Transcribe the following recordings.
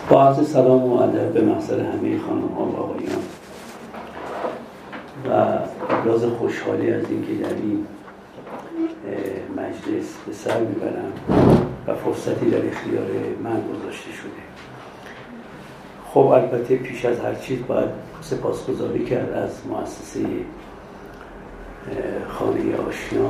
با عرض سلام و ادب به محضر همه خانم‌ها و آقایان و ابراز خوشحالی از اینکه در این مجلس به سر میبرم و فرصتی در اختیار من گذاشته شده. خب البته پیش از هر چیز باید سپاسگزاری کرد از مؤسسه خانه آشنا،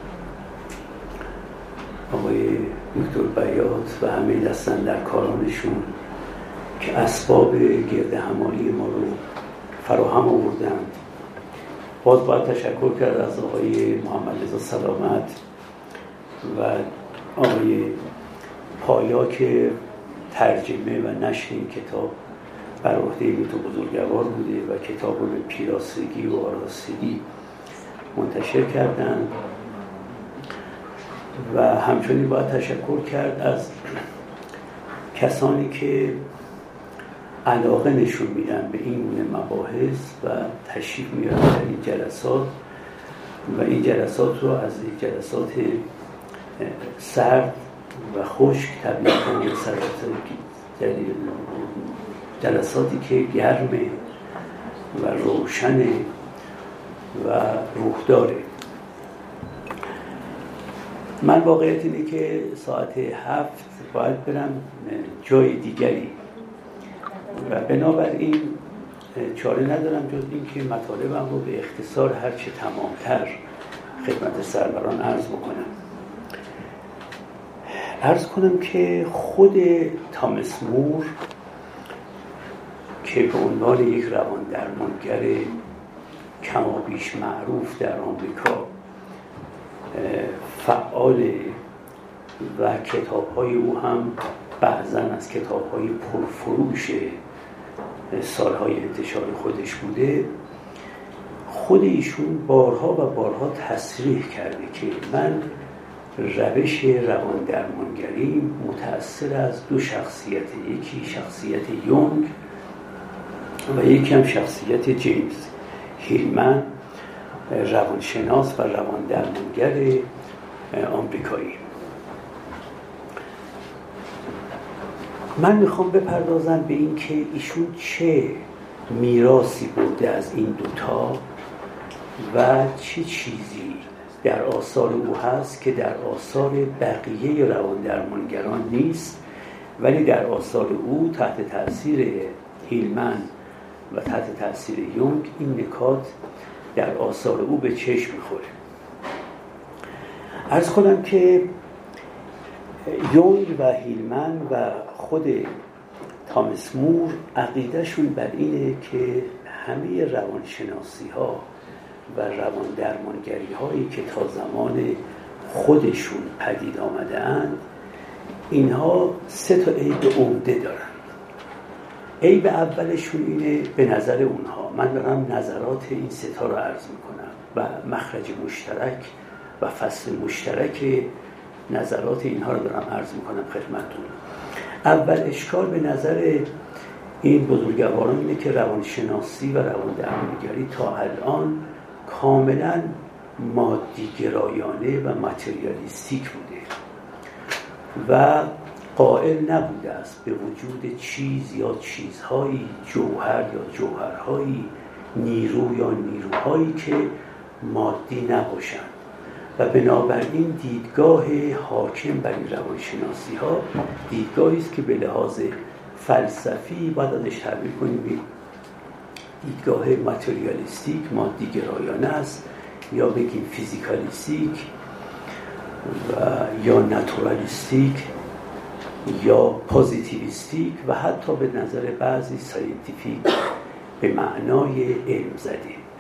آقای دکتر بیات و همه دستن در کارانشون که اسباب گرد همایی ما رو فراهم آوردند. باز باید تشکر کرد از آقای محمد رضا سلامت و آقای پایا که ترجمه و نشر این کتاب بر عهده میتو بزرگوار بوده و کتاب رو به پیراسگی و آراستگی منتشر کردند. و همچنین باید تشکر کرد از کسانی که علاقه نشون میدن به این گونه مباحث و تشریف میارن در این جلسات و این جلسات رو از جلسات سرد و خشک تبدیل کنن به جلساتی که گرمه و روشنه و روحداره. من واقعیت اینه که ساعت 7 باید برم جای دیگری و بنابراین چاره ندارم جز این که مطالبم رو به اختصار هرچه تمامتر خدمت سروران عرض بکنم. عرض کنم که خود تامس مور که به عنوان یک روان درمانگر کمابیش معروف در آمریکا فعال و کتاب‌های او هم بعضاً از کتاب‌های پرفروش سالهای انتشار خودش بوده، خود ایشون بارها و بارها تصریح کرده که من روش روان درمانگری متأثر از دو شخصیت، یکی شخصیت یونگ و یکی هم شخصیت جیمز هیلمن، روانشناس و روان درمانگر آمریکایی. من میخوام بپردازم به این که ایشون چه میراثی برده از این دوتا و چه چیزی در آثار او هست که در آثار بقیه روان درمانگران نیست، ولی در آثار او تحت تأثیر هیلمن و تحت تأثیر یونگ این نکات در آثار او به چشم میخوره. عرض کنم که یونگ و هیلمن و خود تامس مور عقیدهشون بر اینه که همه روانشناسی ها و روان درمانگری هایی که تا زمان خودشون پدید آمده اند اینها 3 عیب عمده دارن. عیب اولشون اینه به نظر اونها، من دارم نظرات این 3 رو عرض میکنم و مخرج مشترک و فصل مشترک نظرات اینها رو دارم عرض میکنم خدمتتون. اول اشکال به نظر این بزرگواران اینه که روانشناسی و روان درمانگری تا الان کاملا مادی گرایانه و ماتریالیستیک بوده و قائل نبوده است به وجود چیز یا چیزهایی، جوهر یا جوهرهایی، نیرو یا نیروهایی که مادی نباشند و بنابراین دیدگاه حاکم بر این روانشناسی ها دیدگاهی است که به لحاظ فلسفی باید ازش تعبیر کنیم به دیدگاه ماتریالیستیک، مادی گرایانه است، یا بگیم فیزیکالیستیک و یا ناتورالیستیک یا پوزیتیویستیک و حتی به نظر بعضی ساینتیفیک به معنای علم زده.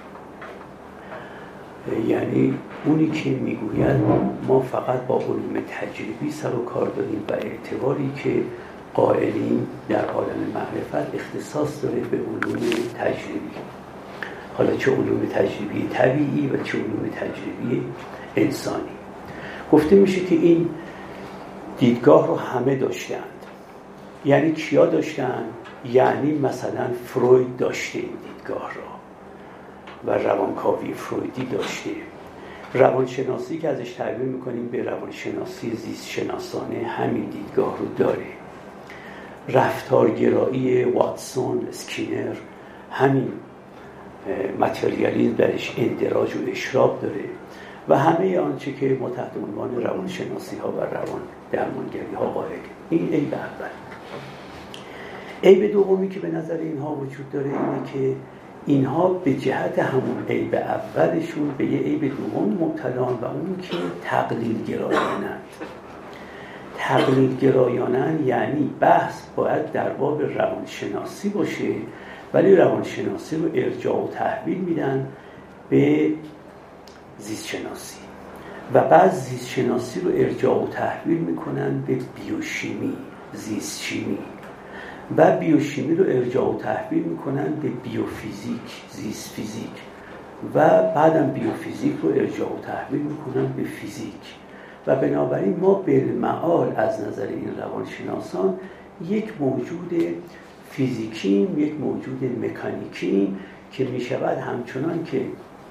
یعنی اونی که میگوید ما فقط با علوم تجربی سر و کار داریم و اعتباری که قائلین در عالم معرفت اختصاص داره به علوم تجربی، حالا چه علوم تجربی طبیعی و چه علوم تجربی انسانی. گفته میشه که این دیدگاه رو همه داشتند. یعنی کیا داشتند؟ یعنی مثلا فروید داشته این دیدگاه را و روانکاوی فرویدی داشته. روانشناسی که ازش تعبیر میکنیم به روانشناسی زیست شناسانه همین دیدگاه رو داره رفتارگرایی واتسون، اسکینر، همین متریالیسم درش اندراج و اشراق داره و همه آنچه که ما تحت عنوان روانشناسی ها و روان درمانگری ها قائل. این عیب اول. عیب دومی که به نظر اینها وجود داره اینه که اینها به جهت همون عیب اولشون به یه عیب دوم مبتلان و اون که تقلیل گرایانند. تقلیل گرایانند یعنی بحث باید در باب روانشناسی باشه، ولی روانشناسی رو ارجاع و تحویل میدن به زیستشناسی و بعد زیستشناسی رو ارجاع و تحویل میکنن به بیوشیمی، زیستشیمی، و بیوشیمی رو ارجاع و تحویل میکنن به بیوفیزیک، زیست فیزیک، و بعدم بیوفیزیک رو ارجاع و تحویل میکنن به فیزیک. و بنابراین ما بالمعال از نظر این روانشناسان یک موجود فیزیکیم، یک موجود مکانیکیم که میشود همچنان که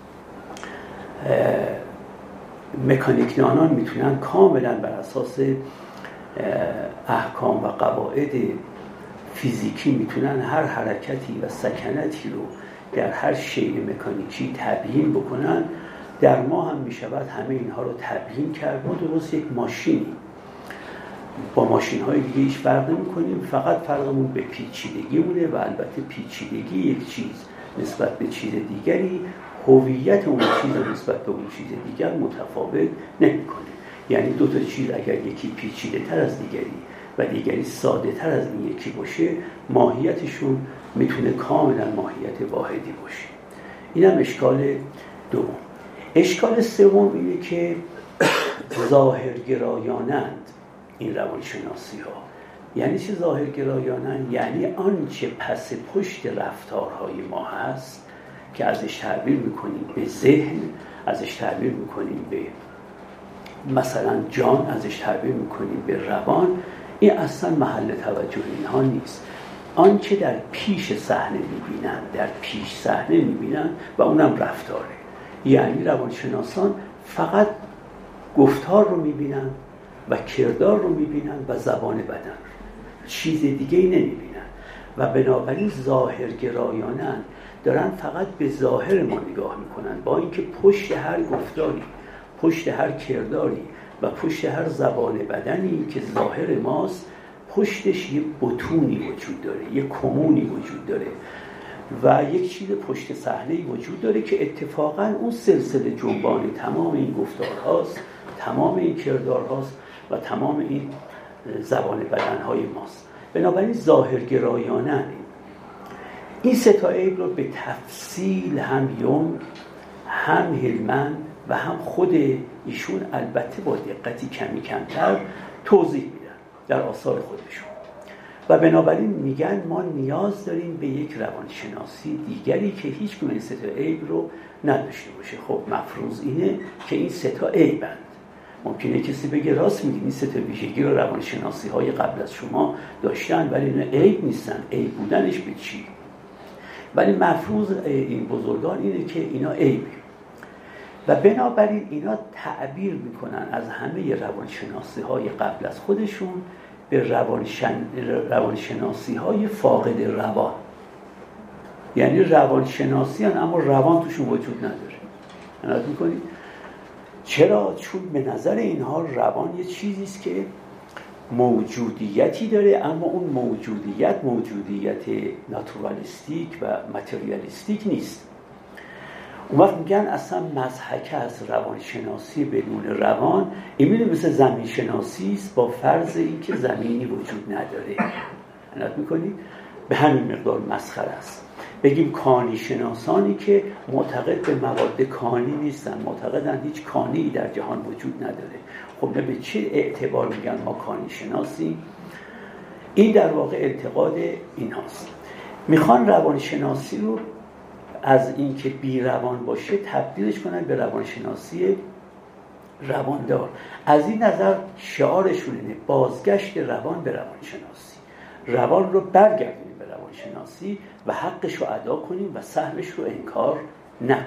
مکانیکدانان میتونن کاملا بر اساس احکام و قواعد فیزیکی میتونن هر حرکتی و سکنتی رو در هر شیء مکانیکی تبیین بکنن، در ما هم میشود همه اینها رو تبیین کرد. ما درست یک ماشینی با ماشین های دیگه هیچ فرق نمی کنیم، فقط فرقمون به پیچیدگی مونه و البته پیچیدگی یک چیز نسبت به چیز دیگری هویت اون چیز نسبت به اون چیز دیگر متفاوت نمیکنه. یعنی دو تا چیز اگر یکی پیچیده تر از دیگری و دیگری ساده تر از این یکی باشه، ماهیتشون میتونه کاملا ماهیت واحدی باشه. این هم اشکال دوم. اشکال سوم اینه که ظاهرگرایانند این روانشناسی ها. یعنی چه ظاهرگرایانند؟ یعنی آنچه پس پشت رفتارهای ما هست که ازش تعبیر میکنیم به ذهن، ازش تعبیر میکنیم به مثلا جان، ازش تعبیر میکنیم به روان، این اصلا محل توجه اینها نیست. آنچه در پیش صحنه میبینن، در پیش صحنه میبینن و اونم رفتاره. یعنی روانشناسان فقط گفتار رو میبینن و کردار رو میبینن و زبان بدن، چیز دیگه ای نمیبینن و بنابراین ظاهرگرایانن، دارن فقط به ظاهر ما نگاه میکنن، با اینکه پشت هر گفتاری، پشت هر کرداری و پشت هر زبان بدنی که ظاهر ماست، پشتش یه بطونی وجود داره، یه کمونی وجود داره و یک چیز پشت صحنه‌ای وجود داره که اتفاقاً اون سلسله جنبان تمام این گفتارهاست، تمام این کردارهاست و تمام این زبان بدنهای ماست. بنابراین ظاهرگرایانه این سه تا عیب رو به تفصیل هم یونگ، هم هیلمن و هم خود ایشون البته با دقتی کمی کمتر توضیح میدن در آثار خودشون و بنابراین میگن ما نیاز داریم به یک روانشناسی دیگری که هیچ کدوم این سه تا عیب رو نداشته باشه. خب مفروض اینه که این سه تا عیبند. ممکنه کسی بگه راست میگی این سه تا ویژگی رو روانشناسی های قبل از شما داشتن ولی اینا عیب نیستن. عیب بودنش به چی؟ ولی مفروض این بزرگان اینه که اینا عیبه و بنابراین اینا تعبیر میکنن از همه روانشناسی های قبل از خودشون به روانشناسی های فاقد روان. یعنی روانشناسی هن اما روان توشون وجود نداره. عنایت میکنید؟ چرا؟ چون به نظر اینها روان یه چیزیست که موجودیتی داره اما اون موجودیت ناتورالیستیک و ماتریالیستیک نیست. اون وقت میگن اصلا مضحکه از روانشناسی بدون روان این مثل زمین شناسی است با فرض اینکه زمینی وجود نداره. عنایت میکنید؟ به همین مقدار مسخره است. بگیم کانی شناسانی که معتقد به مواد کانی نیستن، معتقدن هیچ کانی در جهان وجود نداره. خب نه به چه اعتبار میگن ما کانی شناسیم؟ این در واقع اعتقاد این هاست. میخوان روانشناسی رو از اینکه بی روان باشه تبدیلش کنن به روانشناسی رواندار. از این نظر شعارشون اینه بازگشت روان به روانشناسی. روان رو برگردونیم به روانشناسی و حقش رو ادا کنیم و سهمش رو انکار نکنیم.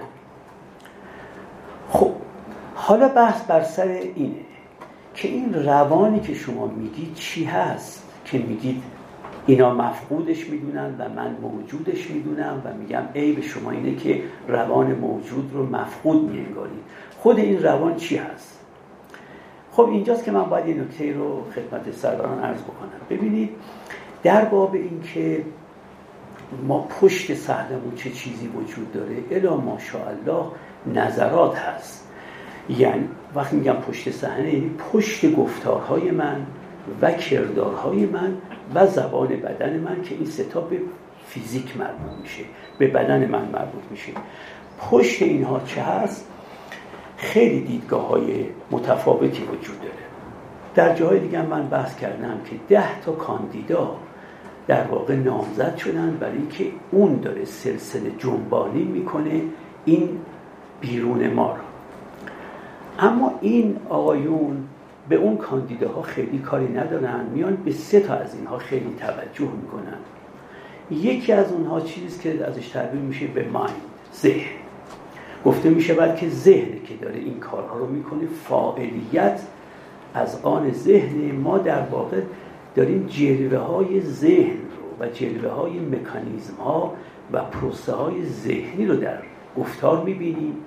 خب حالا بحث بر سر اینه که این روانی که شما میگید چی هست که میگید اینا مفقودش میدونن و من موجودش میدونم و میگم عیب شما اینه که روان موجود رو مفقود می‌انگارید. خود این روان چی هست؟ خب اینجاست که من باید یه نکته رو خدمت سروران عرض بکنم. ببینید در باب این که ما پشت صحنمون چه چیزی وجود داره الا ماشاءالله نظرات هست. یعنی وقتی میگم پشت صحنه یعنی پشت گفتارهای من و کردارهای من و زبان بدن من که این ستا به فیزیک مربوط میشه، به بدن من مربوط میشه. پشت اینها چه هست؟ خیلی دیدگاه‌های متفاوتی وجود داره. در جاهای دیگه من بحث کردم که 10 تا کاندیدا در واقع نامزد شدن برای اینکه اون داره سلسله جنبانی میکنه این بیرون ما رو. اما این آقایون به اون کاندیداها خیلی کاری ندارن، میان به 3 تا از اینها خیلی توجه میکنن. یکی از اونها چیزی که ازش تعبیر میشه به مایند، ذهن. گفته میشه بلکه ذهنه که داره این کارها رو میکنه. فاعلیت از آن ذهن. ما در واقع داریم جلوه های ذهن رو و جلوه های مکانیزم ها و پروسه های ذهنی رو در گفتار میبینیم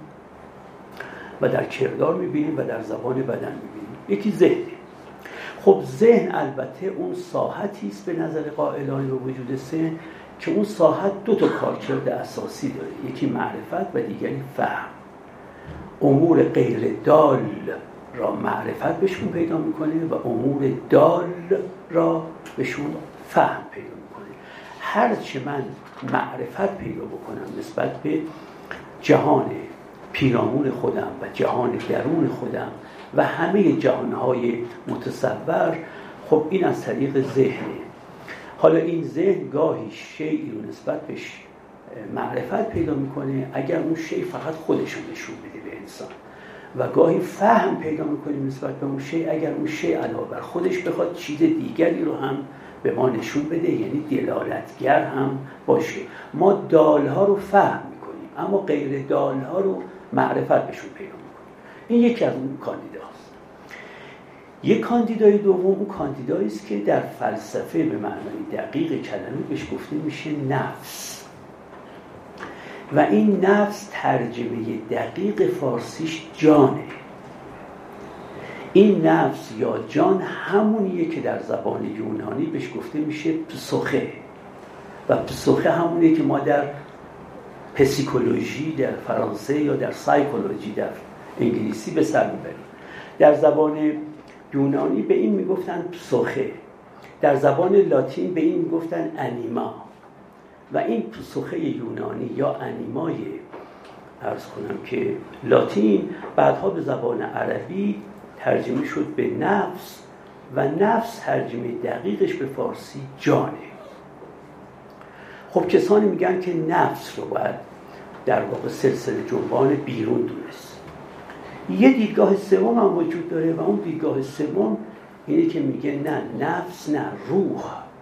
و در کردار میبینیم و در زبان بدن میبینیم. یکی ذهنه. خب ذهن البته اون ساحتی است به نظر قائلان به وجود ذهن که اون ساحت 2 تا کارکرد اساسی داره، یکی معرفت و دیگری فهم. امور غیر دال را معرفت بهشون پیدا میکنه و امور دال را بهشون فهم پیدا میکنه. هرچه من معرفت پیدا بکنم نسبت به جهان پیرامون خودم و جهان درون خودم و همه جهانهای متصور، خب این از طریق ذهنه. حالا این ذهن گاهی شیئی رو نسبت بهش معرفت پیدا میکنه اگر اون شیء فقط خودش رو نشون بده به انسان، و گاهی فهم پیدا میکنیم نسبت به اون شیء اگر اون شیء علاوه بر خودش بخواد چیز دیگری رو هم به ما نشون بده، یعنی دلالتگر هم باشه. ما دالها رو فهم میکنیم اما غیر دالها رو معرفت بهشون پیدا میکنیم. این یکی از اون کاندیداست. یک کاندیدای دوم اون کاندیدایی است که در فلسفه به معنای دقیق کلمه بهش گفته میشه نفس، و این نفس ترجمه دقیق فارسیش جانه. این نفس یا جان همونیه که در زبان یونانی بهش گفته میشه پسوخه، و پسوخه همونیه که ما در پسیکولوژی در فرانسه یا در سایکولوژی در انگلیسی به سر میبریم. در زبان یونانی به این میگفتن پسوخه، در زبان لاتین به این میگفتن انیما، و این پسوخه یونانی یا انیمای عرض کنم که لاتین بعدها به زبان عربی ترجمه شد به نفس، و نفس ترجمه دقیقش به فارسی جانه. خب کسانی میگن که نفس رو باید در واقع سلسله جنبان بیرون دونست. یه دیدگاه سوم هم وجود داره و اون دیدگاه سوم اینه که میگه نه نفس، نه روح.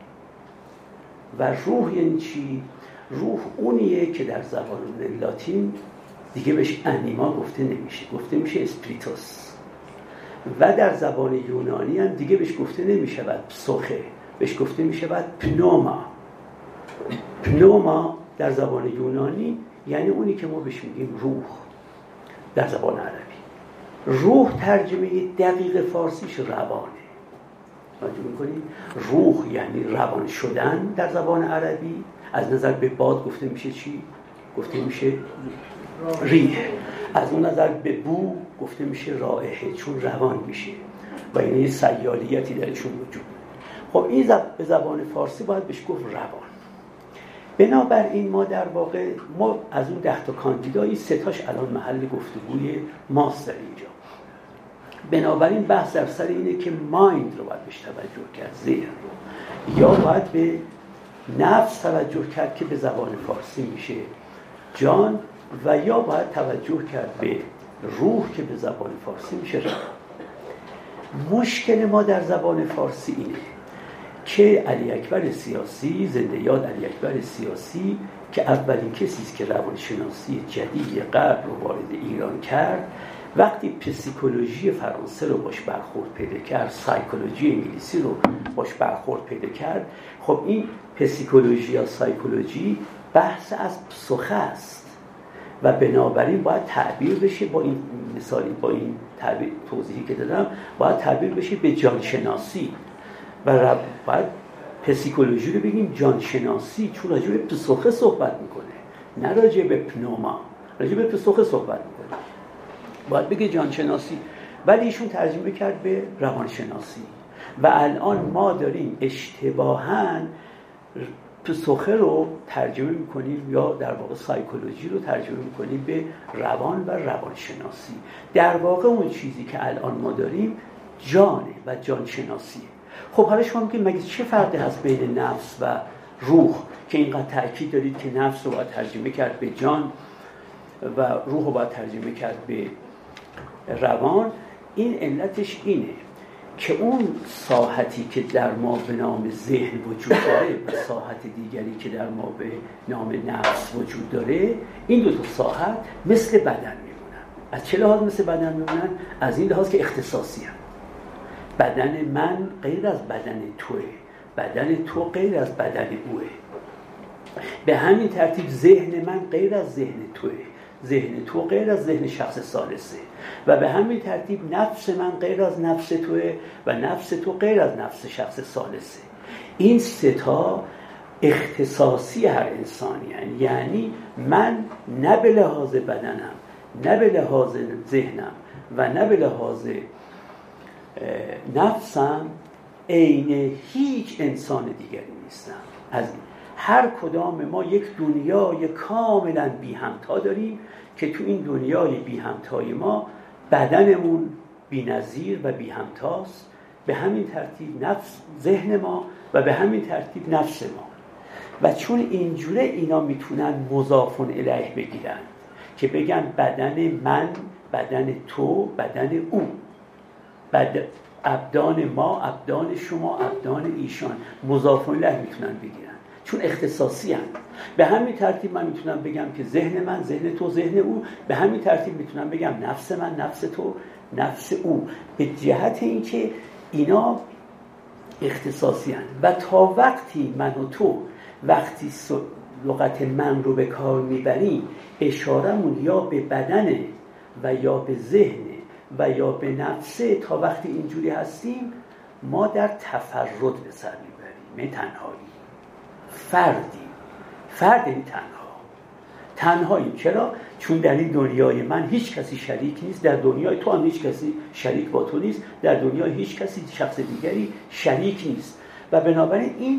و روح یعنی چی؟ روح اونیه که در زبان لاتین دیگه بهش انیما گفته نمیشه، گفته میشه اسپریتوس، و در زبان یونانی هم دیگه بهش گفته نمیشه پسوخه، بهش گفته میشه پنوما. پنوما در زبان یونانی یعنی اونی که ما بهش میگیم روح در زبان عربی. روح ترجمه دقیق فارسیش روانه. توجه می‌کنید؟ روح یعنی روان شدن در زبان عربی. از نظر به باد گفته میشه چی؟ گفته میشه ریح. از اون نظر به بو گفته میشه رائحه، چون روان میشه و این یه سیالیتی درشون وجود. خب این به زبان فارسی باید بهش گفت روان. بنابراین ما در واقع از اون 10 تا کاندیدایی 3 تاش الان محل گفتگوی ماست در اینجا. بنابراین بحث در سر اینه که مایند رو باید بهش توجه کرد، ذهن رو، یا باید به نفس توجه کرد که به زبان فارسی میشه جان، و یا باید توجه کرد به روح که به زبان فارسی میشه روح. مشکل ما در زبان فارسی اینه که علی اکبر سیاسی، زنده یاد علی اکبر سیاسی، که اولین کسی است که روانشناسی جدید غرب رو وارد ایران کرد، وقتی پسیکولوژی فرانسه رو باش برخورد پیدا کرد، سایکولوژی انگلیسی رو باش برخورد پیدا کرد، خب این پسیکولوژی یا سایکولوژی بحث از پسخه است و بنابراین باید تعبیر بشه با این مثالی، با این تعبیر توضیحی که دادم، باید تعبیر بشه به جانشناسی و باید پسیکولوژی رو بگیم جانشناسی، چون راجع به پسخه صحبت میکنه، نه راجع به پنوما، راجع به پسخه صحبت میکنه، باید بگه جانشناسی. ولی ایشون ترجمه کرد به روانشناسی و الان ما داریم اشتباهاً پسخه رو ترجمه میکنیم یا در واقع سایکولوژی رو ترجمه میکنیم به روان و روانشناسی. در واقع اون چیزی که الان ما داریم جانه و جانشناسیه. خب حالا شما میگید مگه چه فرقی هست بین نفس و روح که اینقدر تأکید دارید که نفس رو باید ترجمه کرد به جان و روح رو باید ترجمه کرد به روان؟ این علتش اینه که اون ساحتی که در ما به نام ذهن وجود داره و ساحت دیگری که در ما به نام نفس وجود داره، این دو تا ساحت مثل بدن میمونن. از چه لحاظ مثل بدن میمونن؟ از این لحاظ که اختصاصی هم. بدن من غیر از بدن توه، بدن تو غیر از بدن اوه. به همین ترتیب ذهن من غیر از ذهن توه، ذهن تو غیر از ذهن شخص ثالثه و به همین ترتیب نفس من غیر از نفس توه و نفس تو غیر از نفس شخص ثالثه. این سه تا اختصاصی هر انسانی هستند. یعنی من نه به لحاظ بدنم، نه به لحاظ ذهنم و نه به لحاظ نفسم عین هیچ انسان دیگری نیستم. از هر کدام ما یک دنیای کاملا بی همتا داریم که تو این دنیای بی همتای ما بدنمون بی نظیر و بی همتاست، به همین ترتیب نفس ذهن ما و به همین ترتیب نفس ما. و چون اینجوره اینا میتونن مضاف الیه بگیرن که بگن بدن من، بدن تو، بدن او، ابدان ما، ابدان شما، ابدان ایشان، مضاف الیه میتونن بگیرن چون اختصاصی هم. به همین ترتیب من میتونم بگم که ذهن من، ذهن تو، ذهن او. به همین ترتیب میتونم بگم نفس من، نفس تو، نفس او، به جهت اینکه اینا اختصاصی هم. و تا وقتی من و تو وقتی لغت من رو به کار میبریم اشارمون یا به بدنه و یا به ذهنه و یا به نفسه، تا وقتی اینجوری هستیم ما در تفرد به سر میبریم، تنهایی، فردی تنهاییم. چرا؟ چون در این دنیای من هیچ کسی شریک نیست، در دنیای تو هم هیچ کسی شریک با تو نیست، در دنیای هیچ کسی شخص دیگری شریک نیست و بنابراین این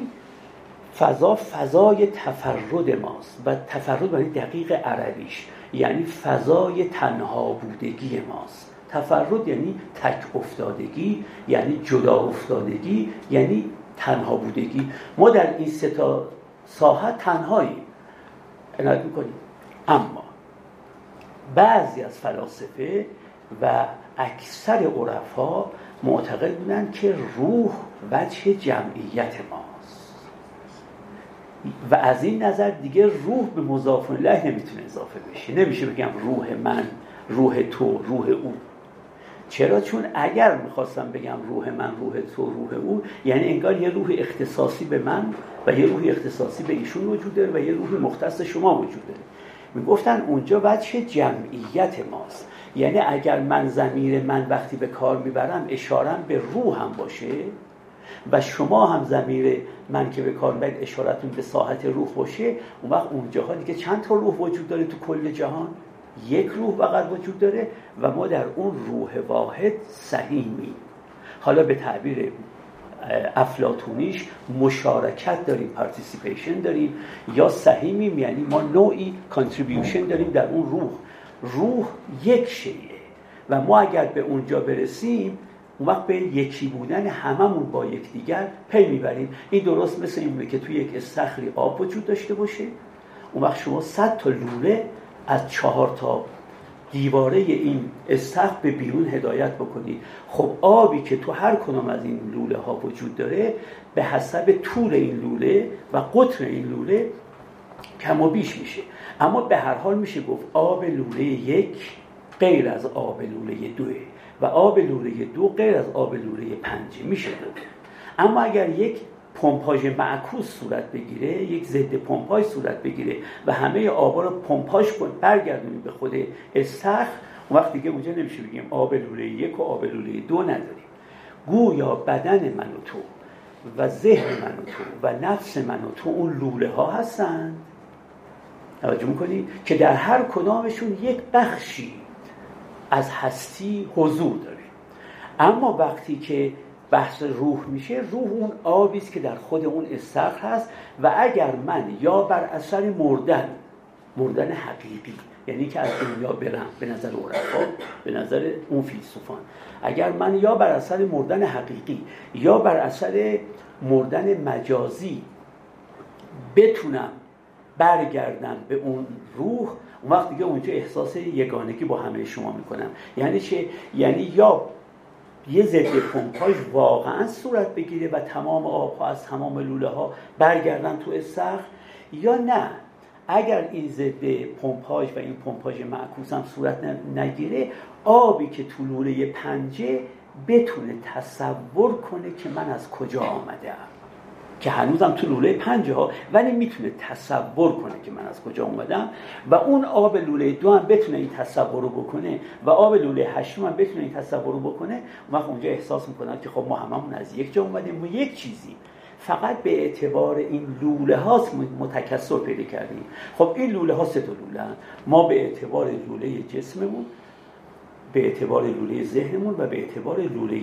فضای تفرد ماست و تفرد برای دقیق عربیش یعنی فضای تنها بودگی ماست. تفرد یعنی تک افتادگی، یعنی جدا افتادگی، یعنی تنها بودگی. ما در این سه تا ساحه تنهاییم، عنایت میکنیم. اما بعضی از فلاسفه و اکثر عرفا معتقد بودن که روح وجه جمعیت ماست و از این نظر دیگه روح به مضاف الیه نمیتونه اضافه بشه. نمیشه بگم روح من، روح تو، روح او. چرا؟ چون اگر میخواستم بگم روح من، روح تو، روح او، یعنی انگار یه روح اختصاصی به من و یه روح اختصاصی به ایشون وجود داره و یه روح مختص شما وجود داره. میگفتن اونجا وجه جمعیت ماست. یعنی اگر من ضمیر من وقتی به کار میبرم اشارم به روحم باشه و شما هم ضمیر من که به کار میبرید اشارتون به ساحت روح باشه، اون وقت اونجاها دیگه چند تا روح وجود داره تو کل جهان؟ یک روح فقط وجود داره و ما در اون روح واحد سهیمیم. حالا به تعبیر افلاطونیش مشارکت داریم، پارتیسیپیشن داریم، یا سهیمیم یعنی ما نوعی کانتریبیوشن داریم در اون روح. روح یک شیء و ما اگر به اونجا برسیم اون وقت به یکی بودن هممون با یکدیگر پی میبریم. این درست مثل اینه که توی یک استخری آب وجود داشته باشه، اون وقت شما 100 تا لوله از 4 تا دیواره این استخر به بیرون هدایت بکنید. خب آبی که تو هر کدام از این لوله ها وجود داره به حسب طول این لوله و قطر این لوله کم و بیش میشه، اما به هر حال میشه گفت آب لوله 1 غیر از آب لوله 2 و آب لوله 2 غیر از آب لوله 5 میشه داد. اما اگر یک پمپاژ معکوس صورت بگیره، یک ضد پمپاژ صورت بگیره و همه آبا رو پمپاژ برگردونیم به خود استخر، اون وقت دیگه اونجا نمیشه بگیم آب لوله 1 و آب لوله 2 نداریم. گویا بدن من و تو و ذهن من و تو و نفس من و تو اون لوله ها هستند، توجه میکنی که در هر کدامشون یک بخشی از هستی حضور داره. اما وقتی که بحث روح میشه، روح اون آبی است که در خود اون استخر هست و اگر من یا بر اثر مردن حقیقی، یعنی که از دنیا برم، به نظر عرفا، به نظر اون فیلسوفان، اگر من یا بر اثر مردن حقیقی یا بر اثر مردن مجازی بتونم برگردم به اون روح، اون وقت دیگه اونجا احساس یگانگی با همه شما میکنم. یعنی چه؟ یعنی یا یه ضد پمپاژ واقعا صورت بگیره و تمام آبها از تمام لوله ها برگردن تو استخر، یا نه اگر این ضد پمپاژ و این پمپاژ معکوس هم صورت نگیره، آبی که تو لوله 5 بتونه تصور کنه که من از کجا آمدم، که هنوزم تو لوله 5 ها، ولی میتونه تصور کنه که من از کجا اومدم و اون آب لوله 2 هم بتونه این تصور رو بکنه و آب لوله 8 هم بتونه این تصور رو بکنه. اون وقت اونجا احساس میکنن که خب ما هممون از یک جا اومدیم و یک چیزی، فقط به اعتبار این لوله هاست متکثر پیدا کردیم. خب این لوله ها 3 لوله هست. ما به اعتبار لوله جسممون، به اعتبار لوله ذهنمون و به اعتبار لوله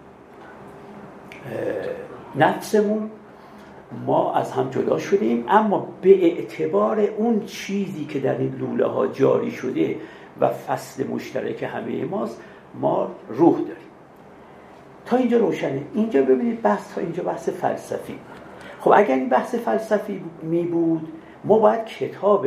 نفسمون ما از هم جدا شدیم، اما به اعتبار اون چیزی که در این لوله ها جاری شده و فصل مشترک همه ماست، ما روح داریم. تا اینجا روشنه. اینجا ببینید بحث، تا اینجا بحث فلسفی بود. خب اگر این بحث فلسفی می بود، ما باید کتاب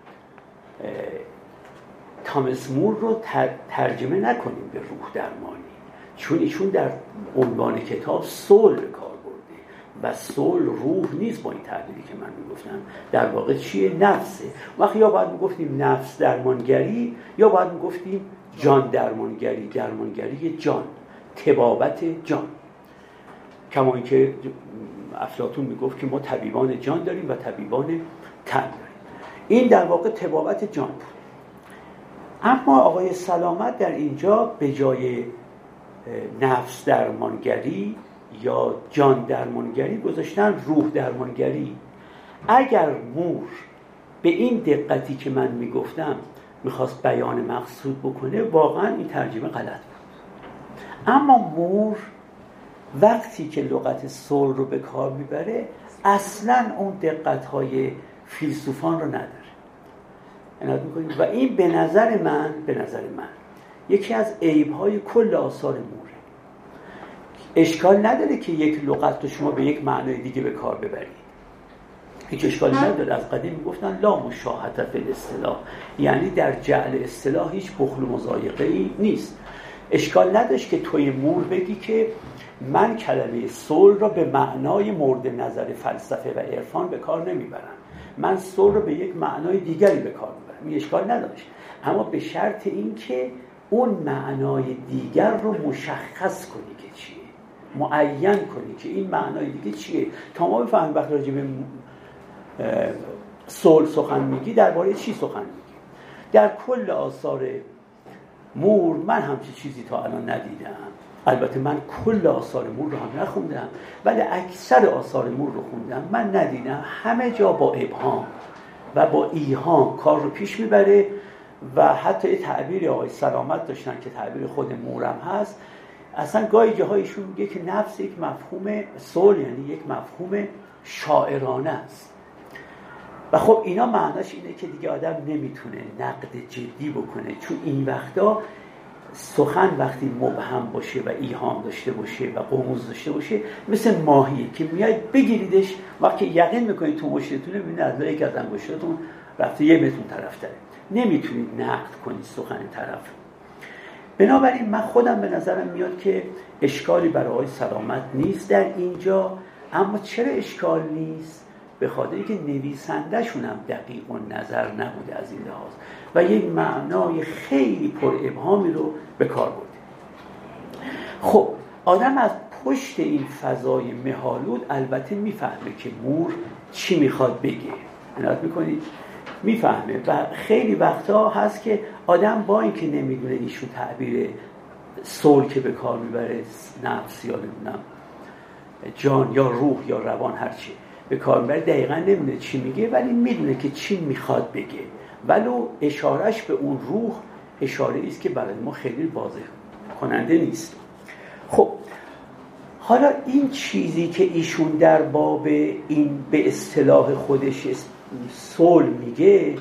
تامس مور رو ترجمه نکنیم به روح درمانی، چون ایشون در عنوان کتاب سول به کار برده و سول روح نیست با این تعبیری که من میگفتم. در واقع چیه؟ نفسه. وقتی یا باید میگفتیم نفس درمانگری یا باید میگفتیم جان درمانگری، درمانگری جان، طبابت جان. کما اینکه افلاطون میگفت که ما طبیبان جان داریم و طبیبان تن داریم. این در واقع طبابت جان بود. اما آقای سلامت در اینجا به جای نفس درمانگری یا جان درمانگری گذاشتن روح درمانگری. اگر مور به این دقتی که من میگفتم میخواست بیان مقصود بکنه، واقعا این ترجمه غلط بود. اما مور وقتی که لغت سول رو به کار میبره، اصلا اون دقت‌های فیلسوفان رو نداره. و این به نظر من یکی از عیب‌های کل آثار موره. اشکال نداره که یک لغت رو شما به یک معنای دیگه به کار ببرید، هیچ اشکالی نداره. از قدیم میگفتن لا مشاحة فی الاصطلاح، یعنی در جعل اصطلاح هیچ بخل و مضایقه‌ای نیست. اشکال نداشت که توی مور بگی که من کلمه سول را به معنای مورد نظر فلسفه و عرفان به کار نمیبرم، من سول را به یک معنای دیگری به کار میبرم. این اشکال نداشت، اما به شرط این که اون معنای دیگر رو مشخص کنی که چیه، معین کنی که این معنای دیگه چیه، تا ما بفهمیم وقتی راجع به سول سخن میگی درباره چی سخن میگی. در کل آثار مور من همچین چیزی تا الان ندیدم. البته من کل آثار مور رو هم نخوندم، ولی اکثر آثار مور رو خوندم. من ندیدم همه جا با ابهام و با ایهام کار رو پیش میبره و حتی یه تعبیر آقای سلامت داشتن که تعبیر خود مورم هست. اصلا گاهی جاهایشون میگه که نفس یک مفهوم سول، یعنی یک مفهوم شاعرانه است. و خب اینا معناش اینه که دیگه آدم نمیتونه نقد جدی بکنه، چون این وقتا سخن وقتی مبهم باشه و ایهام داشته باشه و قموز داشته باشه مثل ماهیه که میاید بگیریدش، وقتی یقین میکنید تو مشتتونه میبینید از یک از انگشتاتون رفته 1 متر طرف تره، نمیتونید نقد کنید سخن طرف. بنابراین من خودم به نظرم میاد که اشکالی برای سلامت نیست در اینجا. اما چرا اشکال نیست؟ به خاطر اینکه نویسنده‌شون هم دقیق النظر نبوده از این لحاظ و یک معنای خیلی پر ابهامی رو به کار برده. خب آدم از پشت این فضای مه‌آلود البته میفهمه که مور چی میخواد بگه. عنایت میکنید؟ میفهمه و خیلی وقتا هست که آدم با اینکه نمیدونه ایشون تعبیر سول که به کار میبره، نفس یا نمیدونم جان یا روح یا روان هرچی به کار میبره، دقیقا نمیدونه چی میگه ولی میدونه که چی میخواد بگه، ولو اشارش به اون روح اشاره است که برای ما خیلی واضح کننده نیست. خب حالا این چیزی که ایشون در باب این به اصطلاح خودش سول میگه،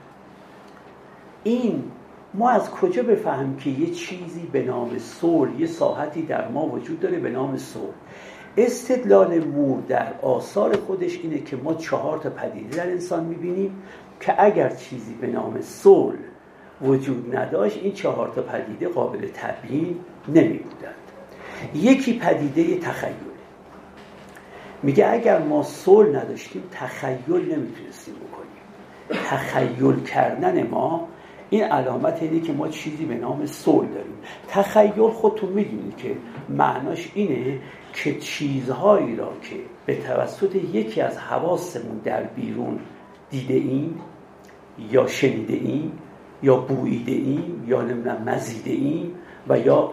این ما از کجا بفهمیم که یه چیزی به نام سول، یه ساحتی در ما وجود داره به نام سول؟ استدلال مور در آثار خودش اینه که ما 4 پدیده در انسان میبینیم که اگر چیزی به نام سول وجود نداشت این 4 پدیده قابل تبیین نمیبودند. یکی پدیده تخیل. میگه اگر ما سول نداشتیم تخیل نمیتونستیم بکنیم. تخیل کردن ما این علامت اینه که ما چیزی به نام سول داریم. تخیل خودتون میدونید که معناش اینه که چیزهایی را که به توسط یکی از حواسمون در بیرون دیده ایم یا شنیده ایم یا بوییده ایم یا نمیدونم مزیده ایم و یا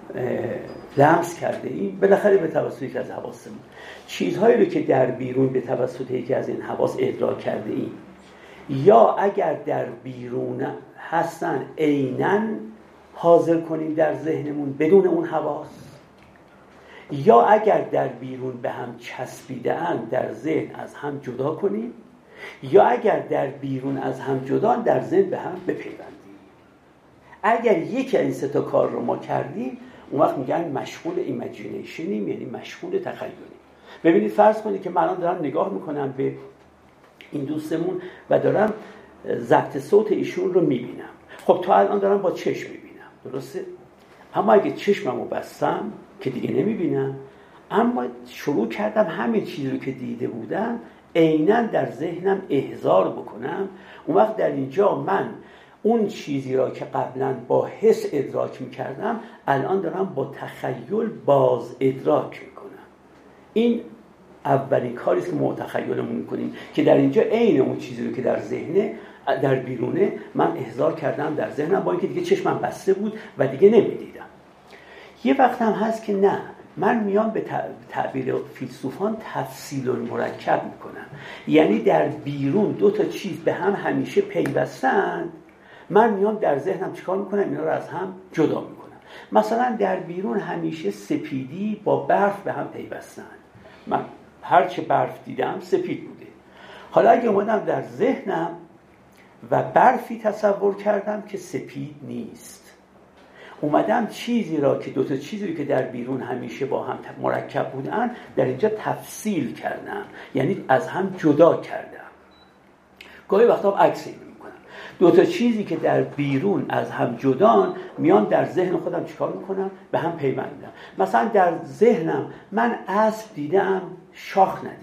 لمس کرده ایم، بالاخره به توسط یکی از حواسمون چیزهایی رو که در بیرون به توسط یکی از این حواس ادراک کرده ایم یا اگر در بیرون هستن عیناً حاضر کنیم در ذهنمون بدون اون حواس، یا اگر در بیرون به هم چسبیده اند در ذهن از هم جدا کنیم، یا اگر در بیرون از هم جدا در ذهن به هم بپیوندیم. اگر یکی از این 3 کار رو ما کردیم اون وقت میگن مشغول ایمیجینیشنیم، یعنی مشغول تخیلیم. ببینید فرض کنید که من الان دارم نگاه میکنم به این دوستمون و دارم ضبط صوت ایشون رو میبینم. خب تا الان دارم با چشم میبینم، درسته؟ اما اگه چشممو بستم که دیگه نمیبینم، اما شروع کردم همه چیزی رو که دیده بودم عیناً در ذهنم احضار بکنم، اون وقت در اینجا من اون چیزی را که قبلا با حس ادراک میکردم الان دارم با تخیل باز ادراک میکنم. این اولین کاری است که ما تخیلمون میکنیم که در اینجا عین اون چیزی رو که در ذهنه در بیرونه من احضار کردم در ذهنم، با اینکه دیگه چشمم بسته بود و دیگه نمیدیدم. یه وقت هم هست که نه، من میام به تعبیر فیلسوفان تفصیل المرکب میکنم، یعنی در بیرون 2 چیز به هم همیشه پیوستن، من میام در ذهنم چیکار میکنم؟ اینا رو از هم جدا میکنم. مثلا در بیرون همیشه سپیدی با برف به هم پیوستن، من هرچه برف دیدم سپید بوده. حالا اگه اومدم در ذهنم و برفی تصور کردم که سپید نیست، اومدم چیزی را که 2 چیزی رو که در بیرون همیشه با هم مرکب بودن در اینجا تفصیل کردم، یعنی از هم جدا کردم. گاهی وقتا هم عکس این میکنم، 2 چیزی که در بیرون از هم جدان میان در ذهن خودم چیکار میکنم؟ به هم پیوندم. مثلا در ذهنم من اسب دیدم، شاخ ندیدم.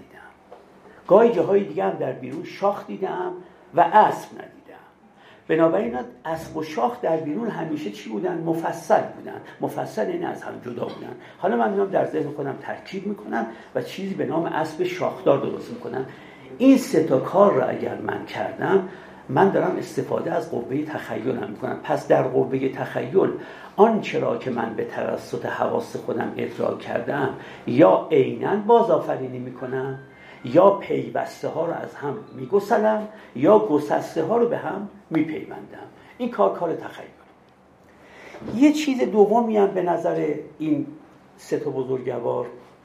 گاهی جاهای دیگه هم در بیرون شاخ دیدم و اسب ندیدم. بنابراین اسب و شاخ در بیرون همیشه چی بودن؟ مفصل بودن. مفصل این از هم جدا بودن. حالا من میام در ذهن خودم ترکیب میکنم و چیزی به نام اسب شاخدار درست میکنم. این 3 کار را اگر من کردم، من دارم استفاده از قوه تخیلم میکنم. پس در قوه تخیل آنچه را که من به توسط حواس خودم ادراک کردم یا عیناً بازآفرینی میکنم یا پیوسته ها رو از هم میگسلم یا گسسته ها رو به هم میپیوندم. این کار تخیل. یه چیز دومی هم به نظر این 3 بزرگوار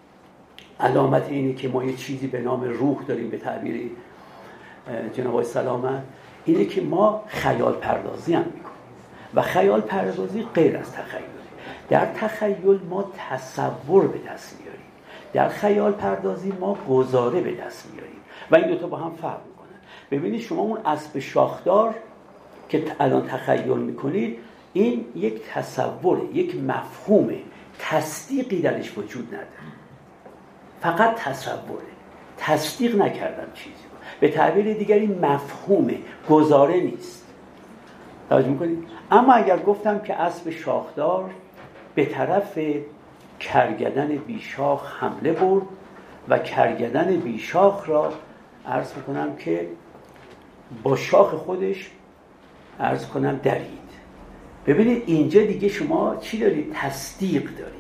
علامت اینه که ما یه چیزی به نام روح داریم به تعبیر جناب سلامت، اینه که ما خیال پردازی هم میکنیم و خیال پردازی غیر از تخیل. در تخیل ما تصور به دست میاریم، در خیال پردازی ما گزاره به دست میاریم و این 2 با هم فرق میکنن. ببینید شما اون اسب شاخدار که الان تخیل میکنید، این یک تصوره، یک مفهومه، تصدیقی درش وجود نداره، فقط تصوره. تصدیق نکردم چیزی رو. به تعبیر دیگری مفهومه، گزاره نیست. توجه میکنید؟ اما اگر گفتم که اسب شاخدار به طرف کرگدن بیشاخ حمله برد و کرگدن بیشاخ را عرض میکنم که با شاخ خودش عرض کنم درید. ببینید اینجا دیگه شما چی دارید؟ تصدیق دارید.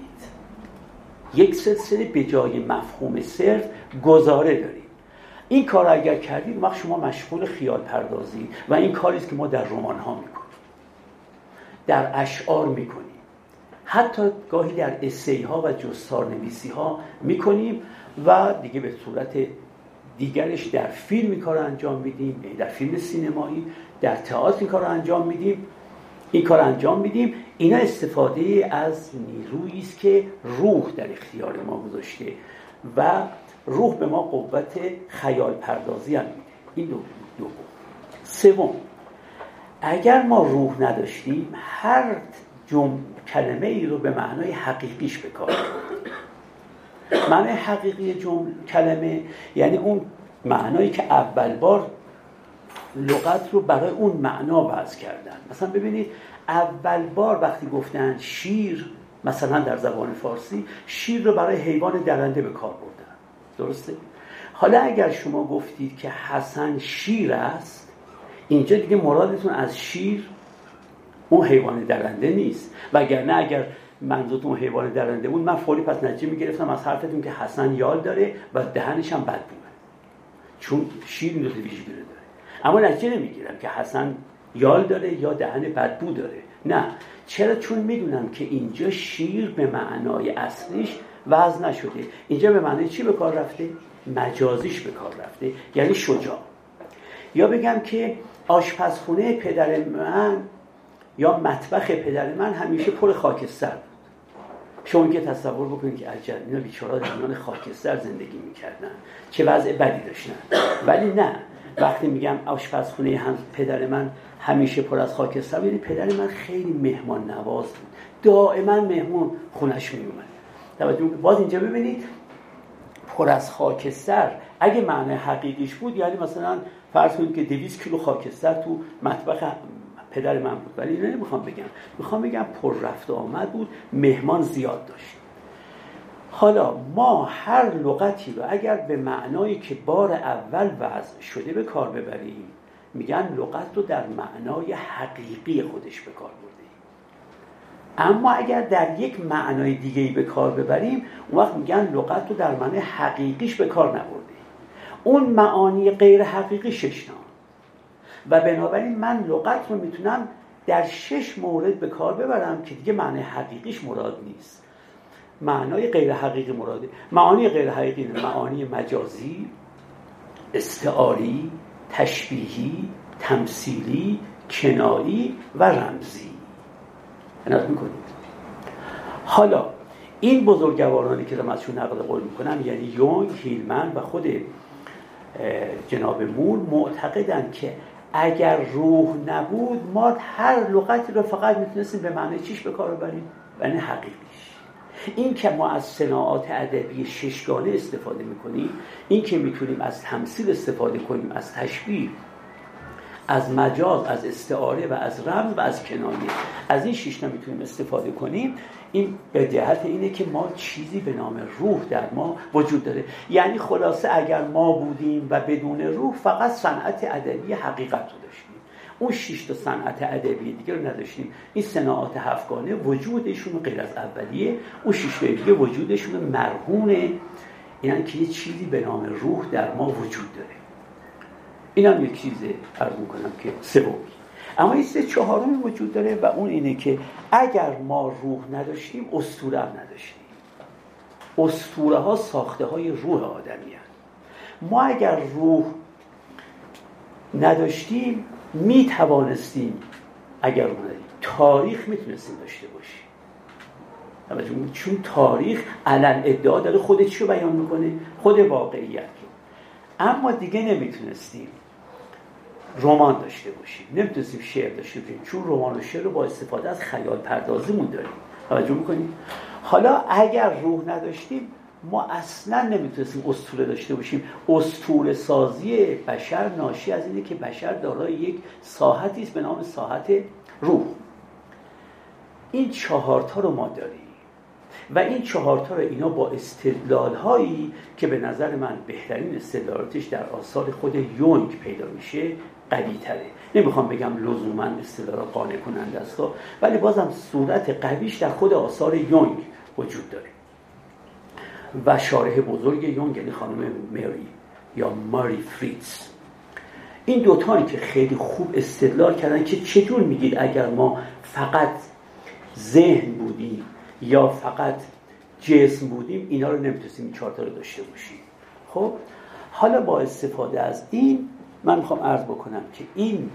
یک سلسله به جای مفهوم صرف گزاره دارید. این کار اگر کردید وقت شما مشغول خیال پردازی و این کاری است که ما در رمان ها میکنیم، در اشعار میکنیم، حتی گاهی در اسئی ها و جستار نویسی ها میکنیم و دیگه به صورت دیگرش در فیلم این کار انجام میدیم، در فیلم سینمایی، در تئاتر این کار انجام میدیم. اینا استفاده از نیرویی است که روح در اختیار ما گذاشته و روح به ما قوت خیال پردازی هم میده. این دو. سوم، اگر ما روح نداشتیم هر کلمه ای رو به معنای حقیقیش بکار بردیم. معنای حقیقی کلمه یعنی اون معنایی که اول بار لغت رو برای اون معنا وضع کردن. مثلا ببینید اول بار وقتی گفتن شیر، مثلا در زبان فارسی شیر رو برای حیوان درنده به کار بردن، درسته؟ حالا اگر شما گفتید که حسن شیر است، اینجا دیگه مرادتون از شیر اون حیوان درنده نیست. وگرنه اگر منظورتون حیوان درنده بود من فوری پس نتیجه میگرفتم از حرفتون که حسن یال داره و دهنش هم بدبوه، چون شیر این دو تا ویژگی داره. اما نتیجه نمیگیرم که حسن یال داره یا دهن بدبو داره. نه، چرا؟ چون میدونم که اینجا شیر به معنای اصلیش وضع نشده. اینجا به معنای چی به کار رفته؟ مجازیش به کار رفته، یعنی شجاع. یا بگم که آشپزخونه پدر من یا مطبخ پدر من همیشه پر خاکستر بود. شما که تصور بکنید که عجب اینا بیچاره‌ها در میان خاکستر زندگی میکردن، چه وضع بدی داشتن. ولی نه، وقتی میگم آشپزخونه پدر من همیشه پر از خاکستر، یعنی پدر من خیلی مهمان نواز بود، دائما مهمون خونش میومد. باز اینجا ببینید پر از خاکستر اگه معنی حقیقیش بود یعنی مثلا فرض کنید که 200 کیلو خاکستر تو مطبخ پدر من بود، ولی اینو نمیخوام بگم، میخوام بگم پر رفت و آمد بود، مهمان زیاد داشت. حالا ما هر لغتی رو اگر به معنایی که بار اول وضع شده به کار ببریم، میگن لغت رو در معنای حقیقی خودش به کار برده. اما اگر در یک معنای دیگه‌ای به کار ببریم، اون وقت میگن لغت رو در معنای حقیقیش به کار نبرده. اون معانی غیر حقیقی 6 و بنابراین من لغت رو میتونم در 6 مورد به کار ببرم که دیگه معنی حقیقیش مراد نیست، معنای غیر حقیقی مراده. معانی غیر حقیقی معانی مجازی، استعاری، تشبیهی، تمثیلی، کنایی و رمزی. عنایت میکنید. حالا این بزرگوارانی که من ازشون نقل قول میکنم، یعنی یونگ، هیلمن و خود جناب مور، معتقدن که اگر روح نبود ما هر لغتی رو فقط میتونستیم به معنی چیش به کار ببریم، یعنی حقیقیش. این که ما از صناعات ادبی 6گانه استفاده میکنیم، این که میتونیم از تمثیل استفاده کنیم، از تشبیه، از مجاز، از استعاره و از رمز و از کنایه، از این 6 تا میتونیم استفاده کنیم. این به جهت اینه که ما چیزی به نام روح در ما وجود داره. یعنی خلاصه اگر ما بودیم و بدون روح فقط صنعت ادبی حقیقت رو داشتیم، اون 6 تا صنعت ادبی دیگه رو نداشتیم. این صناعات 7گانه وجودشون غیر از اولیه، اون 6 تا دیگه وجودشون مرهونه، یعنی که یه چیزی به نام روح در ما وجود داره. این هم یک چیزه عرض میکنم که سومی. اما این 4م وجود داره و اون اینه که اگر ما روح نداشتیم اسطوره هم نداشتیم. اسطوره ها ساخته های روح آدمی هست. ما اگر روح نداشتیم میتوانستیم، اگر روح نداشتیم تاریخ میتونستیم داشته باشیم، چون تاریخ علن ادعا داره خود چی رو بیان میکنه؟ خود واقعیت رو. اما دیگه نمیتونستیم رمان داشته باشیم، نمیتونستیم شعر داشته باشیم، چون رمان و شعر رو با استفاده از خیال پردازیمون داریم. توجه میکنیم؟ حالا اگر روح نداشتیم ما اصلا نمیتونستیم اسطوره داشته باشیم. اسطوره سازی بشر ناشی از اینه که بشر دارای یک ساحتی است به نام ساحت روح. این 4 تا رو ما داریم و این 4 تا رو اینا با استدلال‌هایی که به نظر من بهترین استدلالاتش در آثار خود یونگ پیدا میشه قوی تره. نمیخوام بگم لزوما استدلال قانع کننده است، ولی بازم صورت قویش در خود آثار یونگ وجود داره و شارح بزرگ یونگ یعنی خانم مری یا ماری فریتز. این دوتایی که خیلی خوب استدلال کردن که چطور میگید اگر ما فقط ذهن بودیم یا فقط جسم بودیم اینا رو نمیتونستیم این 4 تا رو داشته باشیم. خب حالا با استفاده از این من میخوام عرض بکنم که این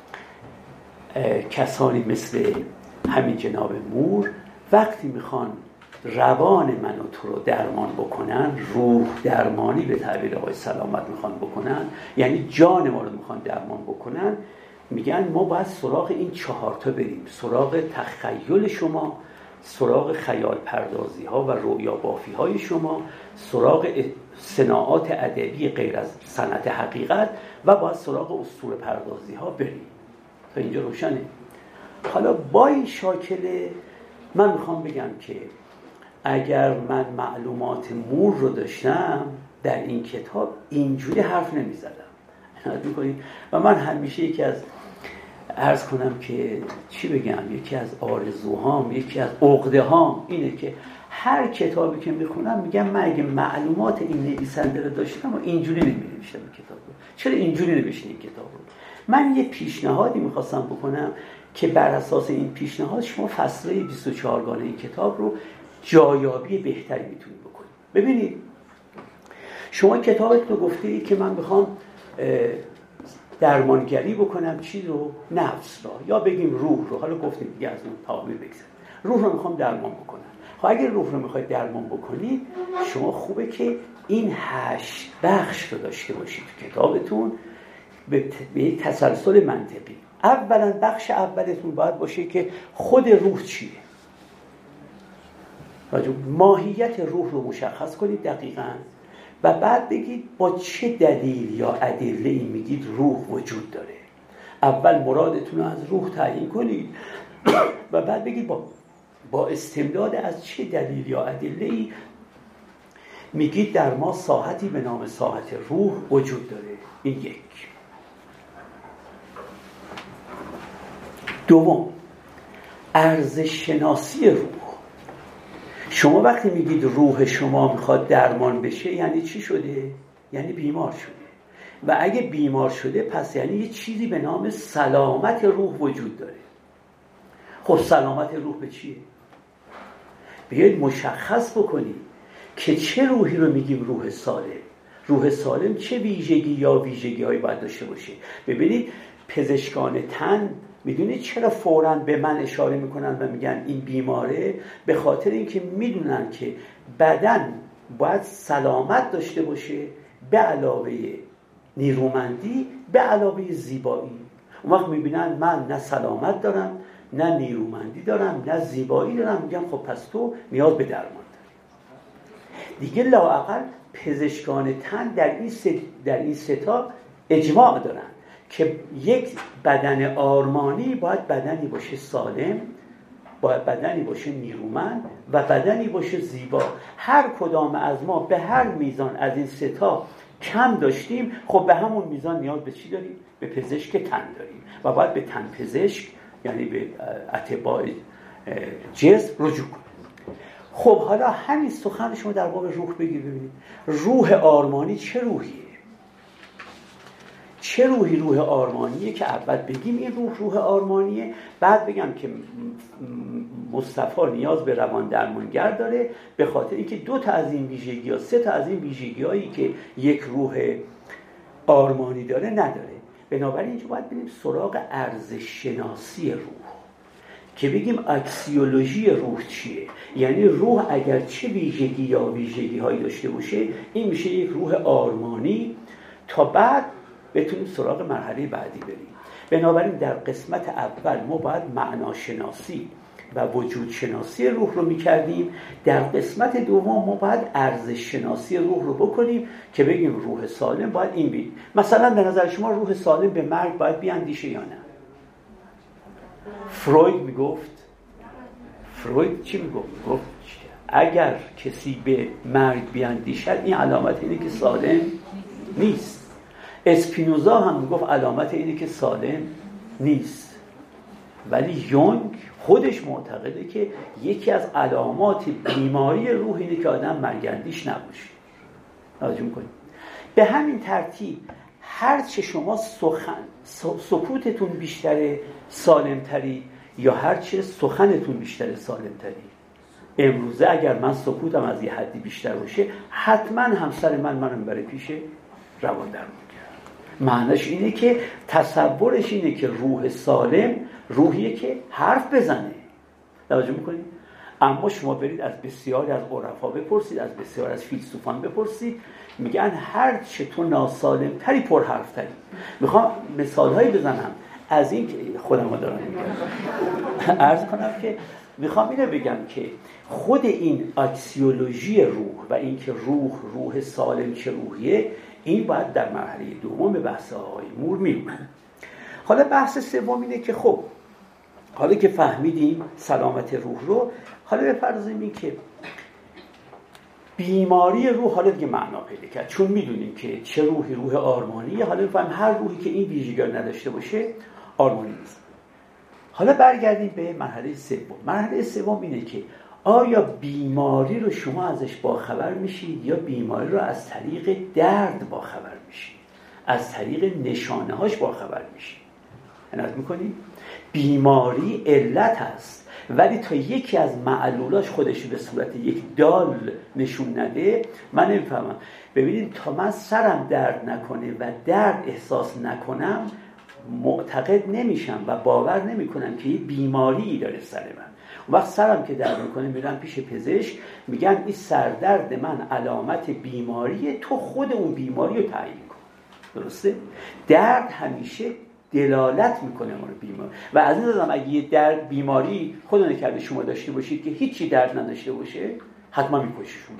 کسانی مثل همین جناب مور وقتی میخوان روان من و تو رو درمان بکنن، روح درمانی به تعبیر آقای سلامت میخوان بکنن، یعنی جان ما رو میخوان درمان بکنن، میگن ما باید سراغ این 4 تا بریم، سراغ تخیل شما، سراغ خیال پردازی ها و رویا بافی های شما، سراغ صناعات ادبی غیر از صنعت حقیقت و باید سراغ اسطوره پردازی ها بریم. تا اینجا روشنه؟ حالا با این شاکله من میخوام بگم که اگر من معلومات مور رو داشتم در این کتاب اینجوری حرف نمیزدم. عنایت میکنید؟ و من همیشه یکی از عرض کنم که چی بگم، یکی از آرزوهام، یکی از عقده هام اینه که هر کتابی که میخونم میگم من اگه معلومات این نویسنده رو داشتم و اینجوری نمی‌نوشتم این کتاب رو. چرا اینجوری نوشتم این کتاب رو؟ من یه پیشنهادی میخواستم بکنم که بر اساس این پیشنهاد شما فصله 24 گانه این کتاب رو جایابی بهتری میتونید بکنید. ببینید شما کتابتون رو گفته اید که من میخوام درمانگری بکنم چی رو؟ نفس را، یا بگیم روح رو. حالا گفتیم دیگه از اون تعابیر بگذاریم. روح رو میخوام درمان بکنم. خب اگر روح رو میخواید درمان بکنید شما خوبه که این 8 بخش رو داشته باشید تو کتابتون به یک تسلسل منطقی. اولا بخش اولتون باید باشه که خود روح چیه، ماهیت روح رو مشخص کنید دقیقاً و بعد بگید با چه دلیل یا ادله‌ای میگید روح وجود داره. اول مرادتون رو از روح تعیین کنید و بعد بگید با استمداد از چه دلیل یا ادله‌ای میگید در ما ساحتی به نام ساحت روح وجود داره. این یک. دوم، ارزش شناسی روح. شما وقتی میگید روح شما میخواد درمان بشه یعنی چی شده؟ یعنی بیمار شده. و اگه بیمار شده پس یعنی یه چیزی به نام سلامت روح وجود داره. خب سلامت روح به چیه؟ بیایید مشخص بکنید که چه روحی رو میگیم روح سالم. روح سالم چه ویژگی یا ویژگی هایی باید داشته باشه؟ ببینید پزشکان تن میدونید چرا فوراً به من اشاره میکنن و میگن این بیماره؟ به خاطر اینکه میدونن که بدن باید سلامت داشته باشه به علاوه نیرومندی، به علاوه زیبایی. اون وقت میبینن من نه سلامت دارم، نه نیرومندی دارم، نه زیبایی دارم، میگم خب پس تو نیاز به درمان داری. دیگه لااقل پزشکان تن در این سه تا اجماع دارن که یک بدن آرمانی باید بدنی باشه سالم، باید بدنی باشه نیرومند و بدنی باشه زیبا. هر کدام از ما به هر میزان از این سه تا کم داشتیم، خب به همون میزان نیاز به چی داریم؟ به پزشک تن داریم و باید به تن پزشک یعنی به اطباء جسم رجوع کنیم. خب حالا همین سخن شما در باب روح ببینید. روح آرمانی چه روحیه؟ چه روحی روح آرمانیه که اول بگیم این روح آرمانیه، بعد بگم که مصطفی نیاز به روان درمانگر داره به خاطر اینکه 2 تا از این ویژگی ها 3 تا از این ویژگی هایی که یک روح آرمانی داره نداره. بنابراین اینجا باید بریم سراغ ارزش شناسی روح که بگیم اکسیولوژی روح چیه. یعنی روح اگر چه ویژگی یا ویژگی هایی داشته باشه این میشه یک روح آرمانی تا بعد بتونیم سراغ مرحله بعدی بریم. بنابراین در قسمت اول ما باید معناشناسی و وجود شناسی روح رو میکردیم، در قسمت دوم ما باید ارزش شناسی روح رو بکنیم که بگیم روح سالم باید این بید. مثلا به نظر شما روح سالم به مرگ باید بیاندیشه یا نه؟ فروید چی میگفت؟ گفت اگر کسی به مرگ بیاندیشد این علامت اینه که سالم نیست. اسپینوزا هم میگفت علامت اینه که سالم نیست. ولی یونگ خودش معتقده که یکی از علامات بیماری روح اینه که آدم مرگندیش نباشه. توجه می‌کنید؟ به همین ترتیب هر چه شما سکوتتون بیشتره سالمتری یا هر چه سخنتون بیشتره سالمتری. امروزه اگر من سکوتم از یه حدی بیشتر باشه حتما همسر منو میبره پیش روان درمانگر. معنیش اینه که تصورش اینه که روح سالم روحیه که حرف بزنه. توجه میکنید؟ اما شما برید از بسیاری از عرفا بپرسید، از بسیاری از فیلسوفان بپرسید، میگن هر چه تو ناسالم تری پر حرف تری. میخوام مثال هایی بزنم از این که خودم رو دارم میگم. عرض کنم که میخوام اینو بگم که خود این اکسیولوژی روح و این که روح سالم چه روحیه، این باید در مرحله دوم بحث آقای مور میمونه. حالا بحث سوم اینه که خب حالا که فهمیدیم سلامت روح رو، حالا بپردازیم این که بیماری روح حالا دیگه معنا پیدا کرد، چون میدونیم که چه روحی روح آرمانیه. حالا میفهمیم هر روحی که این ویژگی نداشته باشه آرمانی نیست. حالا برگردیم به مرحله سوم. مرحله سوم اینه که آیا بیماری رو شما ازش باخبر میشید یا بیماری رو از طریق درد باخبر میشید، از طریق نشانه هاش باخبر میشید؟ عنایت میکنید؟ بیماری علت هست، ولی تا یکی از معلولاش خودش به صورت یک دال نشون نده من نمیفهمم. ببینید تا من سرم درد نکنه و درد احساس نکنم معتقد نمیشم و باور نمیکنم که یه بیماری داره سر من. اون وقت سرم که درد میکنه میرم پیش پزشک، میگن این سردرد من علامت بیماریه، تو خود اون بیماری رو تعیین کن. درسته؟ درد همیشه دلالت میکنه ما رو بیمار. و از این نظرم اگه یه درد بیماری خدا نکرده شما داشته باشید که هیچی درد نداشته باشه، حتما میکشه شما،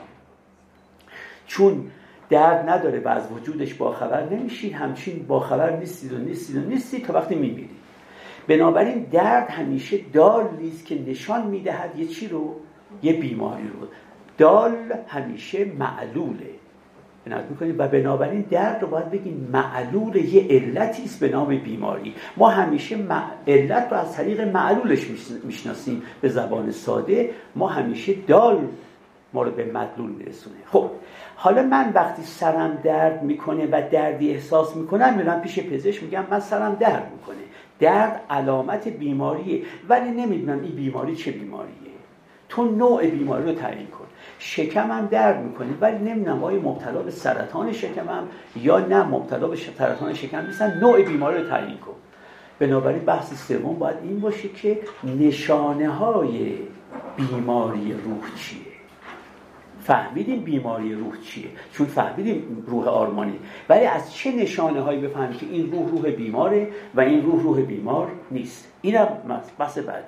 چون درد نداره و از وجودش باخبر نمیشید، همچین باخبر نیستید تا وقتی میمیرید. بنابراین درد همیشه دال نیست که نشان میدهد یه چی رو، یه بیماری رو. دال همیشه معلوله. عنایت میکنید؟ و بنابراین درد رو باید بگیم معلول یه علتی است به نام بیماری. ما همیشه علت رو از طریق معلولش میشناسیم. به زبان ساده ما همیشه دال ما رو به مدلول میرسونه. خب حالا من وقتی سرم درد میکنه و دردی احساس میکنم میرم پیش پزشک، میگم من سرم درد میکنه. درد علامت بیماریه، ولی نمیدونم این بیماری چه بیماریه. تو نوع بیماری رو تعیین کن. شکمم درد میکنه ولی نمیدونم آیا مبتلا به سرطان شکمم یا نه مبتلا به سرطان شکم نیستم. نوع بیماری رو تعیین کن. بنابراین بحث سوم باید این باشه که نشانه های بیماری روح چیه. فهمیدیم بیماری روح چیه، چون فهمیدیم روح آرمانی، ولی از چه نشانه هایی بفهمیم که این روح بیماره و این روح بیمار نیست؟ اینم بحث بعدی.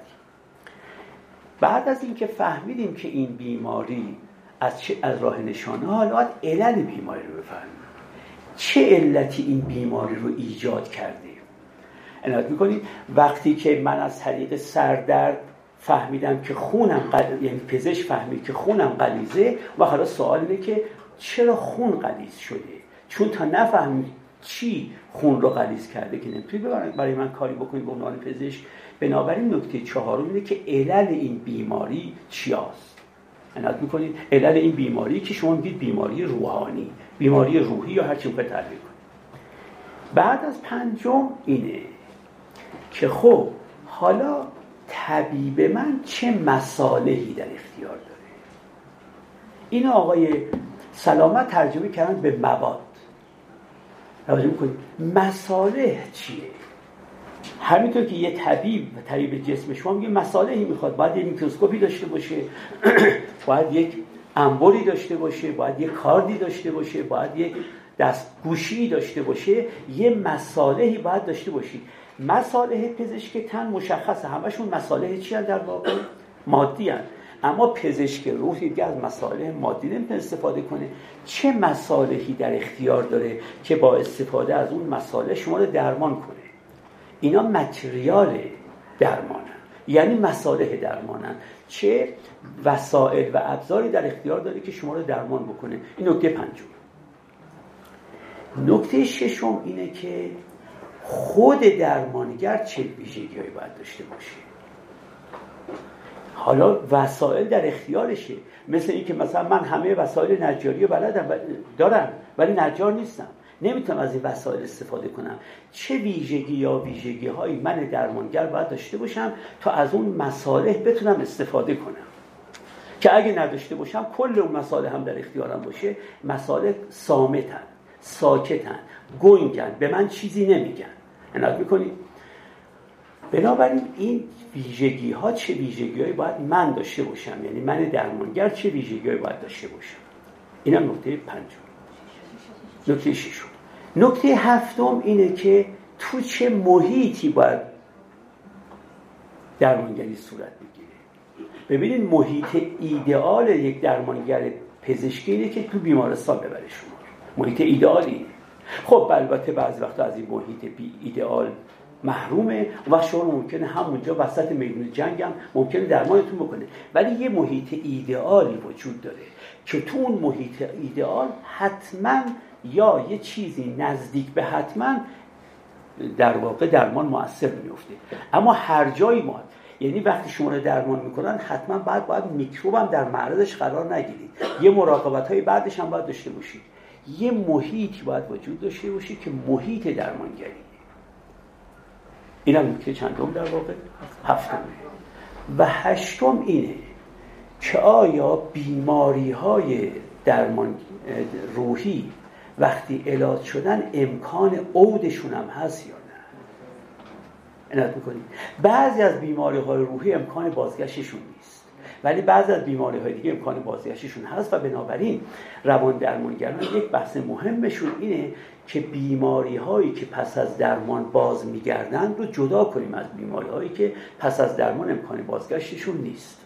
بعد از اینکه فهمیدیم که این بیماری از راه نشانه ها، حالا علل بیماری رو بفهمیم. چه علتی این بیماری رو ایجاد کرده؟ عنایت میکنید؟ وقتی که من از طریق سردرد فهمیدم که یعنی پزشک فهمید که خونم غلیظه، و حالا سوال اینه که چرا خون غلیظ شده؟ چون تا نفهمید چی خون رو غلیظ کرده که نمیتونید برای من کاری بکنید به عنوان پزشک. بنابراین نکته چهارم اینه که علل این بیماری چی است؟ عنایت میکنید؟ علل این بیماری که شما میگید بیماری روحانی، بیماری روحی یا هر چی بخواید تعریف کنید. بعد از پنجم اینه که خب حالا طبیب من چه مصالحی در اختیار داره؟ این آقای سلامت ترجمه کردن به مواد. توجه می‌کنید؟ مصالح چیه؟ همینطور که یه طبیب جسم شما میگه مصالحی میخواد، باید یه میکروسکوپی داشته باشه، باید یک انبوری داشته باشه، باید یک کاردی داشته باشه، باید یک دستگوشی داشته باشه، یه مصالحی باید داشته باشید. مصالح پزشک تن مشخصه، همشون مصالح چی هست در واقع؟ مادی هستند. اما پزشک روح دیگه از مصالح مادی نمیتونه استفاده کنه. چه مصالحی در اختیار داره که با استفاده از اون مصالح شما رو درمان کنه؟ اینا متریال درمانن، یعنی مصالح درمانن. چه وسایل و ابزاری در اختیار داره که شما رو درمان بکنه. این نکته پنجم. نکته ششم اینه که خود درمانگر چه ویژگی‌هایی باید داشته باشه. حالا وسایل در اختیارشه، مثل این که مثلا من همه وسایل نجاری رو بلدم دارم ولی نجار نیستم، نمیتونم از این وسایل استفاده کنم. چه ویژگی‌هایی من درمانگر باید داشته باشم تا از اون مصالح بتونم استفاده کنم، که اگه نداشته باشم کل اون مصالح هم در اختیارم باشه، مصالح صامتن، ساکتن، گنگن، به من چیزی نمیگن. عنایت میکنید؟ بنابراین این ویژگی‌ها چه ویژگی‌هایی باید من داشته باشم، یعنی من درمانگر چه ویژگی‌هایی باید داشته باشم. اینم نکته پنجم. نکته ششم. نکته هفتم اینه که تو چه محیطی باید درمانگری صورت بگیره. ببینید محیط ایدئال یک درمانگر پزشکی اینه که تو بیمارستان ببره شما. محیط ایدئالی. خب البته بعضی وقتا از این محیط ایدئال محرومه، و وقت شما ممکنه همونجا وسط میدون جنگ هم ممکنه درمانتون بکنه، ولی یه محیط ایدئالی وجود داره که تو اون محیط ایدئال حتما یا یه چیزی نزدیک به حتما در واقع درمان مؤثر میفته. اما هر جایی ما، یعنی وقتی شما رو درمان میکنن حتما باید میکروب هم در معرضش قرار نگیرید، یه مراقبت‌های بعدش هم باید داشته باشید. یه محیطی باید وجود داشته باشه که محیط درمانگری. اینم نکته چندم در واقع؟ هفتم. و هشتم اینه که آیا بیماری‌های درمان روحی وقتی علاج شدن امکان عودشون هم هست یا نه؟ عنایت می‌کنید؟ بعضی از بیماری‌های روحی امکان بازگشتشون نیست، ولی بعضی از بیماری‌های دیگه امکان بازگشتشون هست، و بنابراین روان درمانگران یک بحث مهمشون اینه که بیماری‌هایی که پس از درمان باز می‌گردن رو جدا کنیم از بیماری‌هایی که پس از درمان امکان بازگشتشون نیست.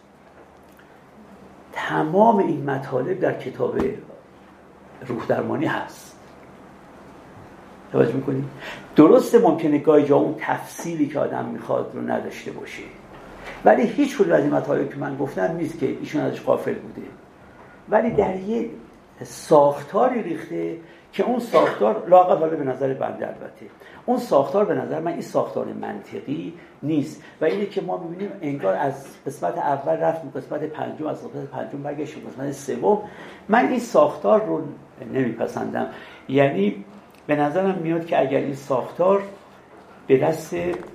تمام این مطالب در کتاب روح درمانی هست. توجه می‌کنید؟ درسته ممکنه گاهی جا اون تفصیلی که آدم می‌خواد رو نداشته باشه، ولی هیچ کدوم از این مطالب که من گفتم نیست که ایشون ازش غافل بوده، ولی در یه ساختاری ریخته که اون ساختار لااقل حالا به نظر بنده البته اون ساختار به نظر من این ساختار منطقی نیست، و اینه که ما می‌بینیم انگار از قسمت اول رفتیم قسمت پنجم، از قسمت پنجم برگشتیم قسمت سوم. من این ساختار رو نمیپسندم. یعنی به نظرم میاد که اگر این ساختار به دست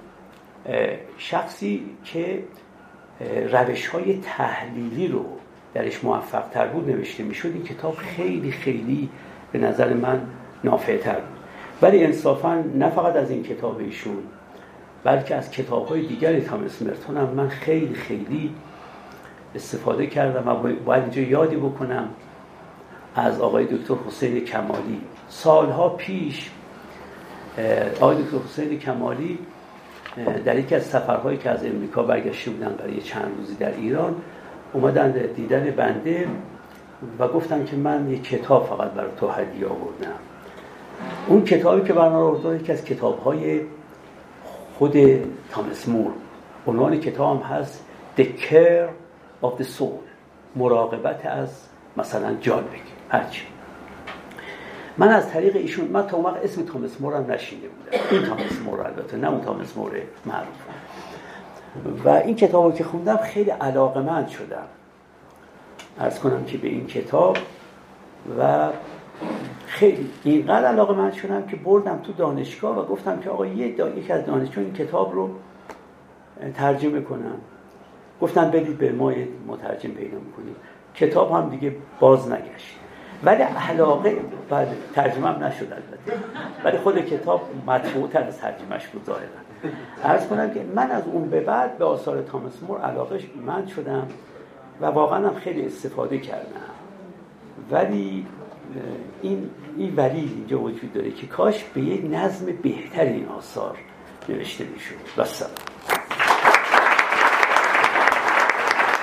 شخصی که روش‌های تحلیلی رو درش موفق تر بود نوشته میشد، این کتاب خیلی خیلی به نظر من نافع‌تر بود. ولی انصافاً نه فقط از این کتاب ایشون بلکه از کتاب‌های دیگر تامس مرتون هم من خیلی خیلی استفاده کردم، و باید اینجا یادی بکنم از آقای دکتر حسین کمالی. سالها پیش آقای دکتر حسین کمالی در یکی از سفرهایی که از امریکا برگشته بودن برای چند روزی در ایران اومدن دیدن بنده و گفتن که من یک کتاب فقط برای تو هدیه آوردم. اون کتابی که برام آوردن یکی از کتاب‌های خود تامس مور، عنوان کتاب هم هست The Care of the Soul، مراقبت از مثلا جان بگیم هرچی. من از طریق ایشون، من تا اون وقت اسم تامس مور هم نشینده بودم، این تامس مور البته نه اون تامس مور معروف، و این کتابو که خوندم خیلی علاقه‌مند شدم عرض کنم که به این کتاب، و خیلی اینقدر علاقه‌مند شدم که بردم تو دانشگاه و گفتم که آقا یکی از دانشجویان این کتاب رو ترجمه کنم. گفتن بدید به ما یه مترجم پیدا می‌کنیم. کتاب هم دیگه باز نگشت، ولی علاقه بعد ترجمه هم نشد البته، ولی خود کتاب مطبوع‌تر از ترجمهش بود ظاهراً. عرض کنم که من از اون به بعد به آثار تامس مور علاقه‌مند شدم و واقعا هم خیلی استفاده کردم. ولی این ولی اینجا وجود داره که کاش به یک نظم بهتر این آثار نوشته میشد. والسلام.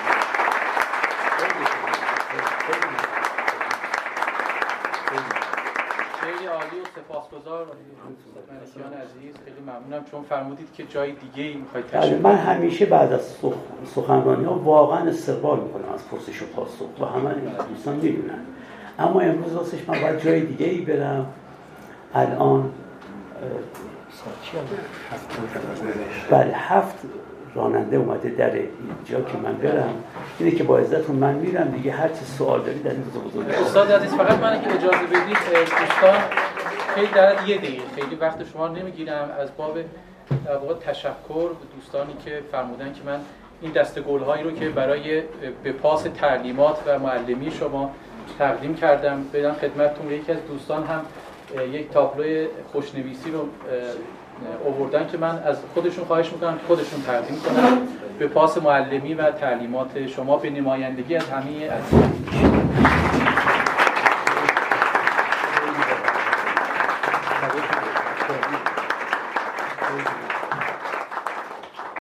ملکیان عزیز خیلی ممنونم، چون فرمودید که جای دیگه ای میخواید تشریف. من همیشه بعد از سخنرانی ها واقعا استقبال میکنم از پرسش و پاسخ و همه دوستان میدونن، اما امروز راستش من باید جای دیگه ای برم. الان بله 7 راننده اومده در اینجا که من برم. اینه که با عزتون من میرم دیگه، هر چه سوال دارید در این بزرگ. استاد عزیز فقط من اگه اجازه بدید دوستان خیلی در یه دقیقه خیلی وقت شما نمیگیرم، از باب در واقع تشکر به دوستانی که فرمودن که من این دسته گل‌هایی رو که برای به پاس تعلیمات و معلمی شما تقدیم کردم بدم خدمتتون. یکی از دوستان هم یک تابلوی خوشنویسی رو آوردن که من از خودشون خواهش میکنم که خودشون تقدیم کنن به پاس معلمی و تعلیمات شما به نمایندگی از همه